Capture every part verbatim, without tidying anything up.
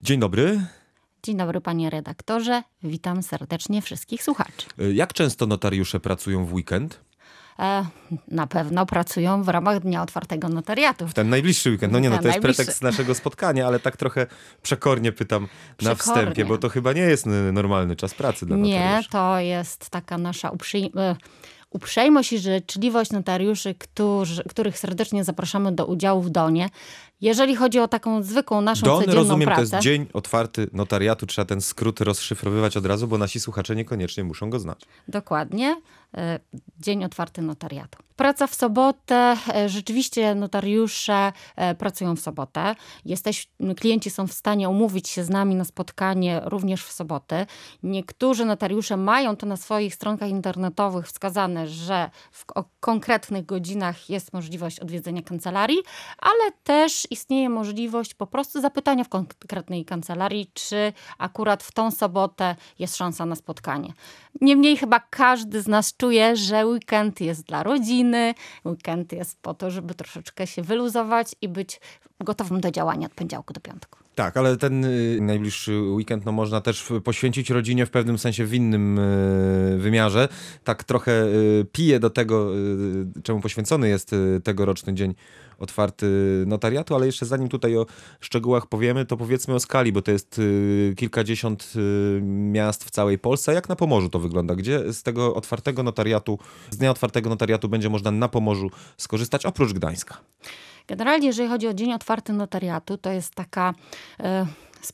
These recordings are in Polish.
Dzień dobry. Dzień dobry, panie redaktorze. Witam serdecznie wszystkich słuchaczy. Jak często notariusze pracują w weekend? E, na pewno pracują w ramach Dnia Otwartego Notariatu. W ten najbliższy weekend. No nie, no Ten to jest najbliższy. pretekst naszego spotkania, ale tak trochę przekornie pytam na Przekornie. wstępie, bo to chyba nie jest n- normalny czas pracy dla Nie, notariuszy. to jest taka nasza uprzej... e, uprzejmość i życzliwość notariuszy, którzy, których serdecznie zapraszamy do udziału w Donie. Jeżeli chodzi o taką zwykłą naszą Don, codzienną rozumiem, pracę. to jest dzień otwarty notariatu. Trzeba ten skrót rozszyfrowywać od razu, bo nasi słuchacze niekoniecznie muszą go znać. Dokładnie. e, Dzień Otwarty Notariatu. Praca w sobotę. e, Rzeczywiście notariusze e, pracują w sobotę. Jesteś, klienci są w stanie umówić się z nami na spotkanie również w soboty. Niektórzy notariusze mają to na swoich stronkach internetowych wskazane, że w o konkretnych godzinach jest możliwość odwiedzenia kancelarii, ale też istnieje możliwość po prostu zapytania w konkretnej kancelarii, czy akurat w tą sobotę jest szansa na spotkanie. Niemniej chyba każdy z nas czuje, że weekend jest dla rodziny, weekend jest po to, żeby troszeczkę się wyluzować i być gotowym do działania od poniedziałku do piątku. Tak, ale ten y, najbliższy weekend no, można też w- poświęcić rodzinie w pewnym sensie w innym y, wymiarze. Tak trochę y, piję do tego, y, czemu poświęcony jest y, tegoroczny dzień otwarty notariatu, ale jeszcze zanim tutaj o szczegółach powiemy, to powiedzmy o skali, bo to jest y, kilkadziesiąt y, miast w całej Polsce. Jak na Pomorzu to wygląda? Gdzie z tego otwartego notariatu, z dnia otwartego notariatu będzie można na Pomorzu skorzystać, oprócz Gdańska? Generalnie, jeżeli chodzi o Dzień Otwarty Notariatu, to jest taka e,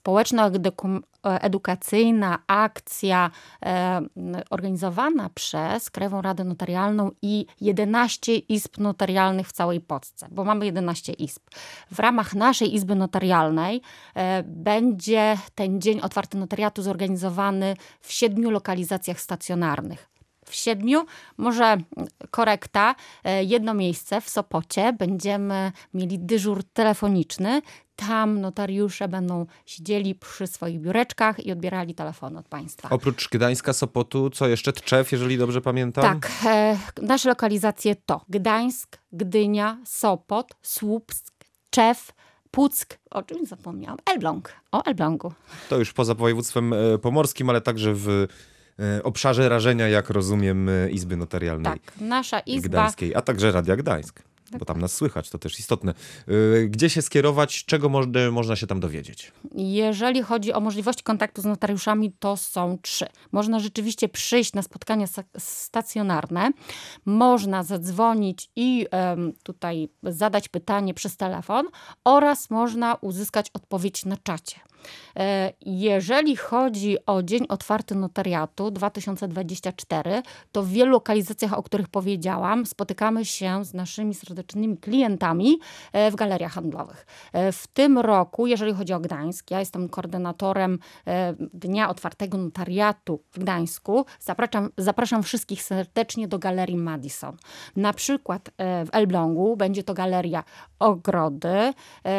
społeczno-edukacyjna akcja e, organizowana przez Krajową Radę Notarialną i jedenaście izb notarialnych w całej Polsce, bo mamy jedenaście izb. W ramach naszej izby notarialnej e, będzie ten Dzień Otwarty Notariatu zorganizowany w siedmiu lokalizacjach stacjonarnych. W siedmiu, może korekta, e, jedno miejsce w Sopocie. Będziemy mieli dyżur telefoniczny. Tam notariusze będą siedzieli przy swoich biureczkach i odbierali telefony od państwa. Oprócz Gdańska, Sopotu, co jeszcze? Tczew, jeżeli dobrze pamiętam? Tak, e, nasze lokalizacje to Gdańsk, Gdynia, Sopot, Słupsk, Tczew, Puck, o czym zapomniałam, Elbląg. O Elblągu. To już poza województwem e, pomorskim, ale także w e, obszarze rażenia, jak rozumiem, e, Izby Notarialnej Tak, nasza izba. Gdańskiej, a także Radia Gdańsk, bo tam nas słychać, to też istotne. E, Gdzie się skierować, czego można, można się tam dowiedzieć? Jeżeli chodzi o możliwości kontaktu z notariuszami, to są trzy. Można rzeczywiście przyjść na spotkania sa- stacjonarne, można zadzwonić i em, tutaj zadać pytanie przez telefon oraz można uzyskać odpowiedź na czacie. E, Jeżeli chodzi o Dzień Otwarty Notariatu dwa tysiące dwudziesty czwarty, to w wielu lokalizacjach, o których powiedziałam, spotykamy się z naszymi serdecznymi klientami e, w galeriach handlowych. E, W tym roku, jeżeli chodzi o Gdańsk, ja jestem koordynatorem e, Dnia Otwartego Notariatu w Gdańsku. Zapraszam, zapraszam wszystkich serdecznie do Galerii Madison. Na przykład e, w Elblągu będzie to Galeria Ogrody, e,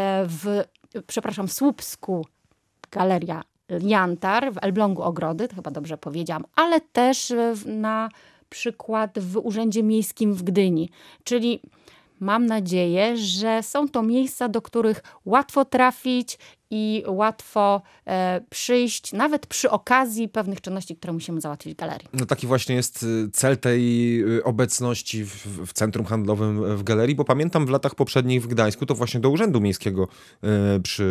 w, przepraszam, w Słupsku Galeria Jantar, w Elblągu Ogrody, to chyba dobrze powiedziałam, ale też w- na przykład w Urzędzie Miejskim w Gdyni. Czyli mam nadzieję, że są to miejsca, do których łatwo trafić i łatwo e, przyjść, nawet przy okazji pewnych czynności, które musimy załatwić w galerii. No taki właśnie jest y, cel tej y, obecności w, w centrum handlowym w galerii, bo pamiętam w latach poprzednich w Gdańsku to właśnie do Urzędu Miejskiego y, przy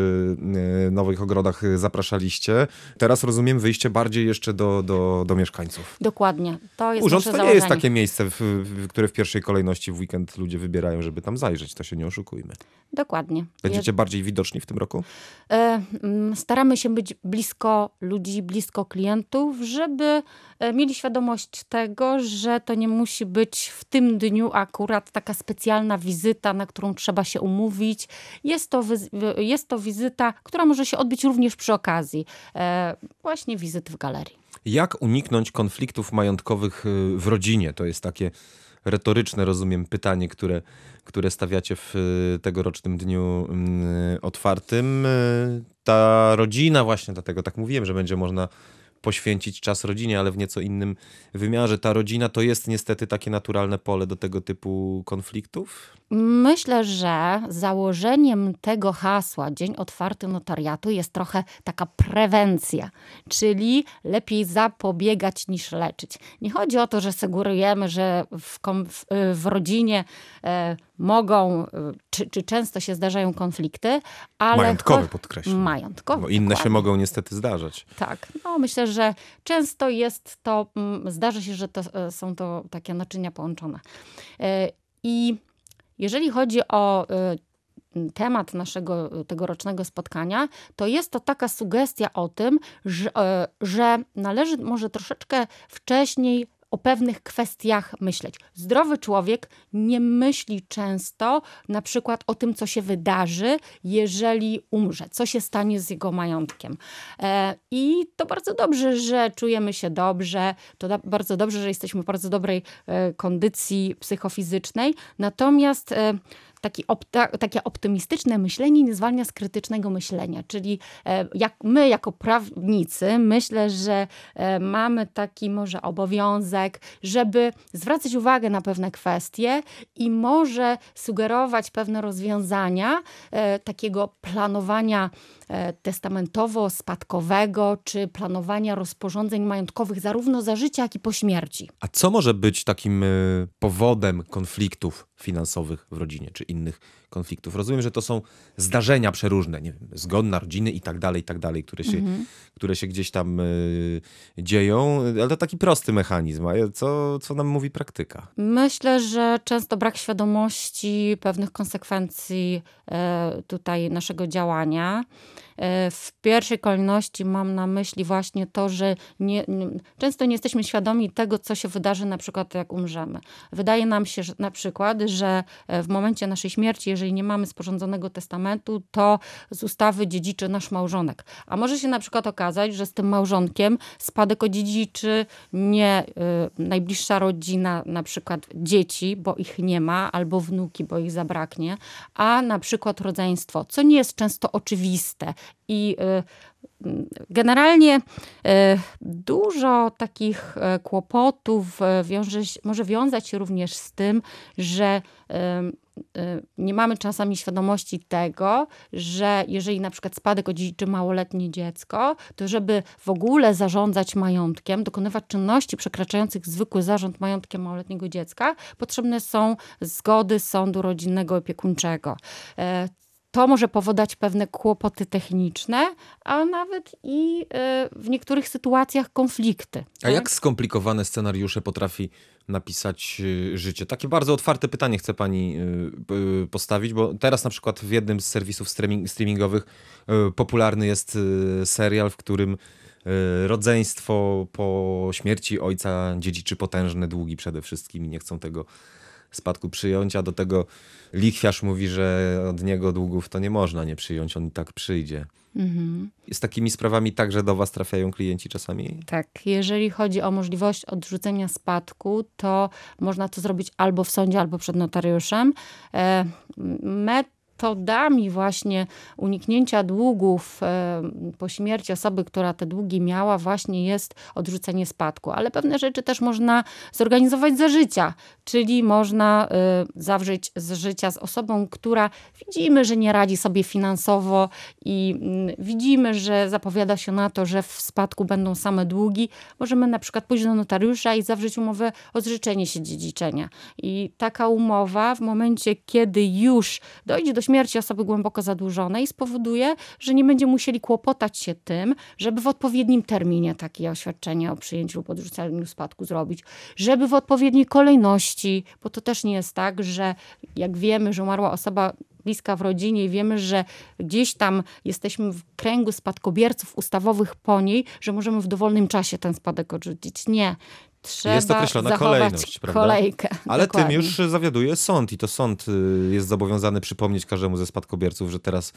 y, Nowych Ogrodach y, zapraszaliście. Teraz rozumiem wyjście bardziej jeszcze do, do, do mieszkańców. Dokładnie. To jest Urząd nasze to nie jest założenie. takie miejsce, w, w, które w pierwszej kolejności w weekend ludzie wybierają, żeby tam zajrzeć. To się nie oszukujmy. Dokładnie. Będziecie bardziej widoczni w tym roku? E, mm, Staramy się być blisko ludzi, blisko klientów, żeby e, mieli świadomość tego, że to nie musi być w tym dniu akurat taka specjalna wizyta, na którą trzeba się umówić. Jest to, wyz- wy- jest to wizyta, która może się odbyć również przy okazji e, właśnie wizyty w galerii. Jak uniknąć konfliktów majątkowych y, w rodzinie? To jest takie retoryczne, rozumiem, pytanie, które, które stawiacie w y, tegorocznym dniu y, otwartym. Y, Ta rodzina właśnie, dlatego tak mówiłem, że będzie można poświęcić czas rodzinie, ale w nieco innym wymiarze. Ta rodzina to jest niestety takie naturalne pole do tego typu konfliktów? Myślę, że założeniem tego hasła Dzień Otwarty Notariatu jest trochę taka prewencja, czyli lepiej zapobiegać niż leczyć. Nie chodzi o to, że sugerujemy, że w, kom, w, w rodzinie e, mogą, czy, czy często się zdarzają konflikty, ale... Majątkowe podkreślam. Majątkowe, bo inne dokładnie. się mogą niestety zdarzać. Tak, no myślę, że często jest to, zdarza się, że to, są to takie naczynia połączone. E, I jeżeli chodzi o y, temat naszego tegorocznego spotkania, to jest to taka sugestia o tym, że, y, że należy może troszeczkę wcześniej o pewnych kwestiach myśleć. Zdrowy człowiek nie myśli często na przykład o tym, co się wydarzy, jeżeli umrze, co się stanie z jego majątkiem. E, I to bardzo dobrze, że czujemy się dobrze, to da, bardzo dobrze, że jesteśmy w bardzo dobrej e, kondycji psychofizycznej, natomiast e, Taki opta, takie optymistyczne myślenie nie zwalnia z krytycznego myślenia. Czyli e, jak my jako prawnicy myślę, że e, mamy taki może obowiązek, żeby zwracać uwagę na pewne kwestie i może sugerować pewne rozwiązania e, takiego planowania e, testamentowo-spadkowego czy planowania rozporządzeń majątkowych zarówno za życia, jak i po śmierci. A co może być takim y, powodem konfliktów finansowych w rodzinie, czy innych konfliktów? Rozumiem, że to są zdarzenia przeróżne, nie wiem, zgon narodziny i tak dalej, i tak dalej, które się, mhm. które się gdzieś tam y, dzieją, ale to taki prosty mechanizm. A co, co nam mówi praktyka? Myślę, że często brak świadomości pewnych konsekwencji e, tutaj naszego działania. E, w pierwszej kolejności mam na myśli właśnie to, że nie, nie, często nie jesteśmy świadomi tego, co się wydarzy na przykład jak umrzemy. Wydaje nam się że, na przykład, że w momencie naszej śmierci, jeżeli nie mamy sporządzonego testamentu, to z ustawy dziedziczy nasz małżonek. A może się na przykład okazać, że z tym małżonkiem spadek odziedziczy nie y, najbliższa rodzina, na przykład dzieci, bo ich nie ma, albo wnuki, bo ich zabraknie, a na przykład rodzeństwo, co nie jest często oczywiste. I y, generalnie y, dużo takich y, kłopotów y, wiąże, może wiązać się również z tym, że y, y, nie mamy czasami świadomości tego, że jeżeli na przykład spadek odziedziczy małoletnie dziecko, to żeby w ogóle zarządzać majątkiem, dokonywać czynności przekraczających zwykły zarząd majątkiem małoletniego dziecka, potrzebne są zgody sądu rodzinnego opiekuńczego. Y, To może powodować pewne kłopoty techniczne, a nawet i w niektórych sytuacjach konflikty. A tak? Jak skomplikowane scenariusze potrafi napisać życie? Takie bardzo otwarte pytanie chcę pani postawić, bo teraz na przykład w jednym z serwisów streamingowych popularny jest serial, w którym rodzeństwo po śmierci ojca dziedziczy potężne długi przede wszystkim i nie chcą tego spadku przyjąć, a do tego lichwiarz mówi, że od niego długów to nie można nie przyjąć, on i tak przyjdzie. Mhm. Z takimi sprawami także do was trafiają klienci czasami? Tak, jeżeli chodzi o możliwość odrzucenia spadku, to można to zrobić albo w sądzie, albo przed notariuszem. E, met Metodami właśnie uniknięcia długów e, po śmierci osoby, która te długi miała, właśnie jest odrzucenie spadku. Ale pewne rzeczy też można zorganizować za życia, czyli można e, zawrzeć z życia z osobą, która widzimy, że nie radzi sobie finansowo i m, widzimy, że zapowiada się na to, że w spadku będą same długi. Możemy na przykład pójść do notariusza i zawrzeć umowę o zrzeczenie się dziedziczenia. I taka umowa w momencie, kiedy już dojdzie do śmierci osoby głęboko zadłużonej, spowoduje, że nie będziemy musieli kłopotać się tym, żeby w odpowiednim terminie takie oświadczenie o przyjęciu lub odrzuceniu spadku zrobić, żeby w odpowiedniej kolejności, bo to też nie jest tak, że jak wiemy, że umarła osoba bliska w rodzinie i wiemy, że gdzieś tam jesteśmy w kręgu spadkobierców ustawowych po niej, że możemy w dowolnym czasie ten spadek odrzucić. Nie. Trzeba jest określona kolejność, prawda? Kolejkę. Ale dokładnie. tym już zawiaduje sąd i to sąd jest zobowiązany przypomnieć każdemu ze spadkobierców, że teraz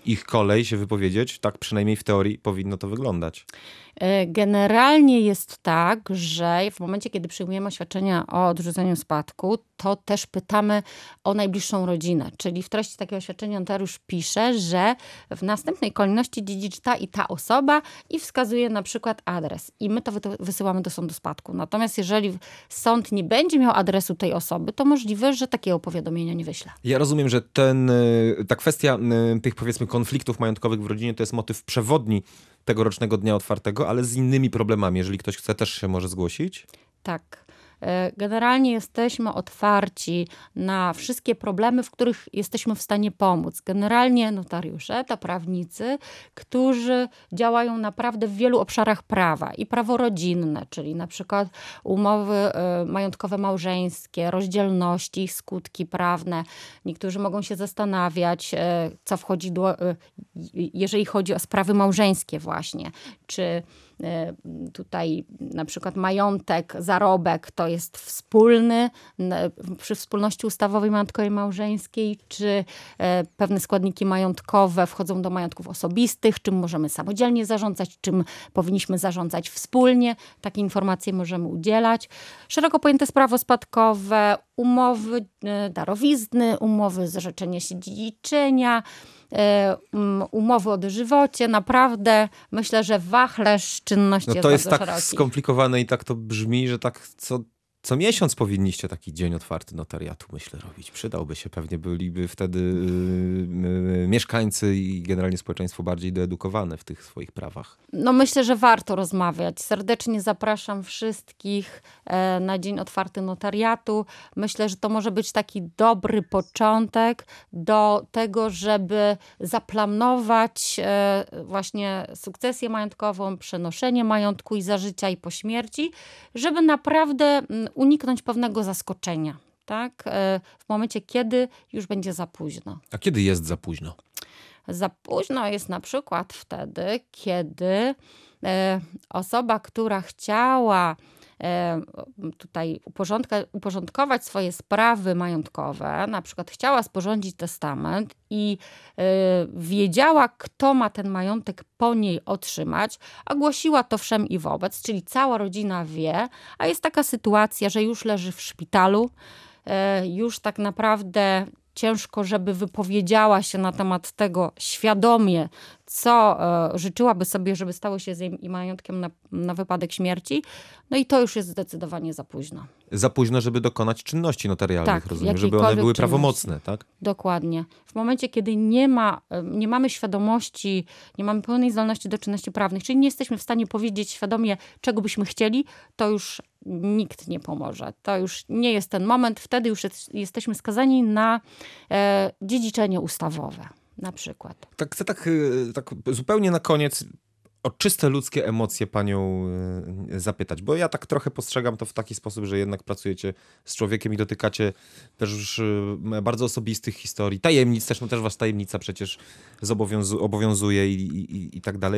ich kolej się wypowiedzieć. Tak przynajmniej w teorii powinno to wyglądać. Generalnie jest tak, że w momencie, kiedy przyjmujemy oświadczenia o odrzuceniu spadku, to też pytamy o najbliższą rodzinę. Czyli w treści takiego oświadczenia notariusz pisze, że w następnej kolejności dziedziczy ta i ta osoba i wskazuje na przykład adres. I my to wysyłamy do sądu spadku. Natomiast jeżeli sąd nie będzie miał adresu tej osoby, to możliwe, że takiego powiadomienia nie wyśle. Ja rozumiem, że ten, ta kwestia tych, powiedzmy, konfliktów majątkowych w rodzinie to jest motyw przewodni tegorocznego Dnia Otwartego, ale z innymi problemami. Jeżeli ktoś chce, też się może zgłosić? Tak. Generalnie jesteśmy otwarci na wszystkie problemy, w których jesteśmy w stanie pomóc. Generalnie notariusze to prawnicy, którzy działają naprawdę w wielu obszarach prawa. I prawo rodzinne, czyli na przykład umowy majątkowe małżeńskie, rozdzielności, ich skutki prawne. Niektórzy mogą się zastanawiać, co wchodzi do, jeżeli chodzi o sprawy małżeńskie właśnie. Czy tutaj na przykład majątek, zarobek to jest wspólny przy wspólności ustawowej, majątkowej, małżeńskiej, czy pewne składniki majątkowe wchodzą do majątków osobistych, czym możemy samodzielnie zarządzać, czym powinniśmy zarządzać wspólnie. Takie informacje możemy udzielać. Szeroko pojęte prawo spadkowe, umowy darowizny, umowy zrzeczenia się dziedziczenia, umowy o dożywocie. Naprawdę myślę, że wachlarz czynności no jest to jest tak szeroki. skomplikowane i tak to brzmi, że tak co, co miesiąc powinniście taki dzień otwarty notariatu, myślę, robić. Przydałby się, pewnie byliby wtedy yy, mieszkańcy i generalnie społeczeństwo bardziej doedukowane w tych swoich prawach. No myślę, że warto rozmawiać. Serdecznie zapraszam wszystkich e, na dzień otwarty notariatu. Myślę, że to może być taki dobry początek do tego, żeby zaplanować e, właśnie sukcesję majątkową, przenoszenie majątku i za życia, i po śmierci, żeby naprawdę uniknąć pewnego zaskoczenia, tak? W momencie, kiedy już będzie za późno. A kiedy jest za późno? Za późno jest na przykład wtedy, kiedy osoba, która chciała tutaj uporządkować swoje sprawy majątkowe, na przykład chciała sporządzić testament i wiedziała, kto ma ten majątek po niej otrzymać, a głosiła to wszem i wobec, czyli cała rodzina wie, a jest taka sytuacja, że już leży w szpitalu, już tak naprawdę ciężko, żeby wypowiedziała się na temat tego świadomie, co e, życzyłaby sobie, żeby stało się z jej majątkiem na, na wypadek śmierci. No i to już jest zdecydowanie za późno. Za późno, żeby dokonać czynności notarialnych, tak, rozumiem, żeby one były czynności. prawomocne, tak? Dokładnie. W momencie, kiedy nie ma, nie mamy świadomości, nie mamy pełnej zdolności do czynności prawnych, czyli nie jesteśmy w stanie powiedzieć świadomie, czego byśmy chcieli, to już nikt nie pomoże. To już nie jest ten moment. Wtedy już jest, jesteśmy skazani na e, dziedziczenie ustawowe. Na przykład. Tak, chcę tak, tak zupełnie na koniec o czyste ludzkie emocje panią zapytać, bo ja tak trochę postrzegam to w taki sposób, że jednak pracujecie z człowiekiem i dotykacie też już bardzo osobistych historii, tajemnic, też, no też was tajemnica przecież zobowiązu- obowiązuje i, i, i tak dalej.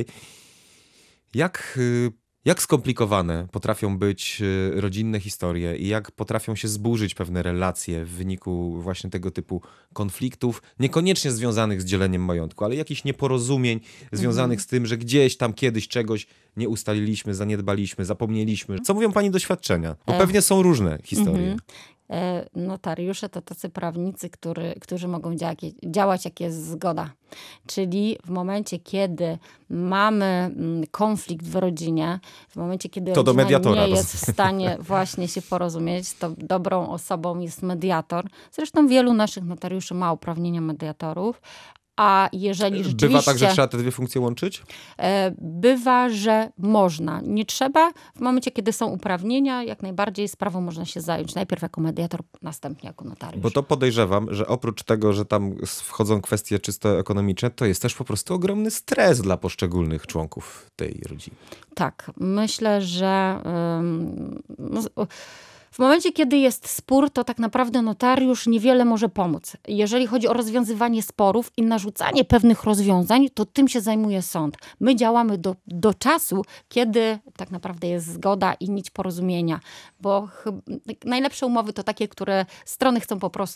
Jak... Jak skomplikowane potrafią być rodzinne historie i jak potrafią się zburzyć pewne relacje w wyniku właśnie tego typu konfliktów, niekoniecznie związanych z dzieleniem majątku, ale jakichś nieporozumień związanych mm. z tym, że gdzieś tam kiedyś czegoś nie ustaliliśmy, zaniedbaliśmy, zapomnieliśmy. Co mówią pani doświadczenia? Bo e. pewnie są różne historie. Mm-hmm. Notariusze to tacy prawnicy, który, którzy mogą działać, działać, jak jest zgoda. Czyli w momencie, kiedy mamy konflikt w rodzinie, w momencie, kiedy to rodzina nie jest w stanie właśnie się porozumieć, to dobrą osobą jest mediator. Zresztą wielu naszych notariuszy ma uprawnienia mediatorów. A jeżeli rzeczywiście... Bywa tak, że trzeba te dwie funkcje łączyć? Bywa, że można. Nie trzeba. W momencie, kiedy są uprawnienia, jak najbardziej sprawą można się zająć. Najpierw jako mediator, następnie jako notariusz. Bo to podejrzewam, że oprócz tego, że tam wchodzą kwestie czysto ekonomiczne, to jest też po prostu ogromny stres dla poszczególnych członków tej rodziny. Tak. Myślę, że... Um, no, w momencie, kiedy jest spór, to tak naprawdę notariusz niewiele może pomóc. Jeżeli chodzi o rozwiązywanie sporów i narzucanie pewnych rozwiązań, to tym się zajmuje sąd. My działamy do, do czasu, kiedy tak naprawdę jest zgoda i nić porozumienia. Bo ch- najlepsze umowy to takie, które strony chcą po prostu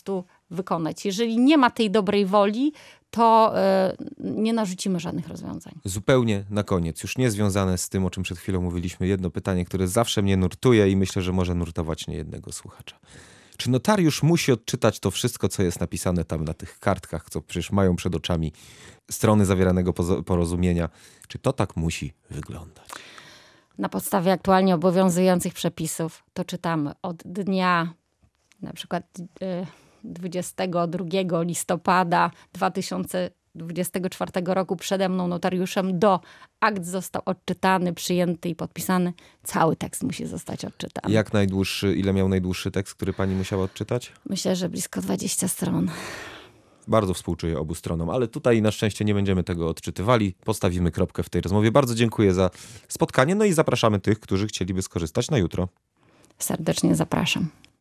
wykonać. Jeżeli nie ma tej dobrej woli, to y, nie narzucimy żadnych rozwiązań. Zupełnie na koniec, już nie związane z tym, o czym przed chwilą mówiliśmy, jedno pytanie, które zawsze mnie nurtuje i myślę, że może nurtować niejednego słuchacza. Czy notariusz musi odczytać to wszystko, co jest napisane tam na tych kartkach, co przecież mają przed oczami strony zawieranego porozumienia? Czy to tak musi wyglądać? Na podstawie aktualnie obowiązujących przepisów to czytamy od dnia na przykład dwudziestego drugiego listopada dwa tysiące dwudziestego czwartego roku przede mną notariuszem do akt został odczytany, przyjęty i podpisany. Cały tekst musi zostać odczytany. Jak najdłuższy, ile miał najdłuższy tekst, który pani musiała odczytać? Myślę, że blisko dwadzieścia stron. Bardzo współczuję obu stronom, ale tutaj na szczęście nie będziemy tego odczytywali. Postawimy kropkę w tej rozmowie. Bardzo dziękuję za spotkanie, no i zapraszamy tych, którzy chcieliby skorzystać na jutro. Serdecznie zapraszam.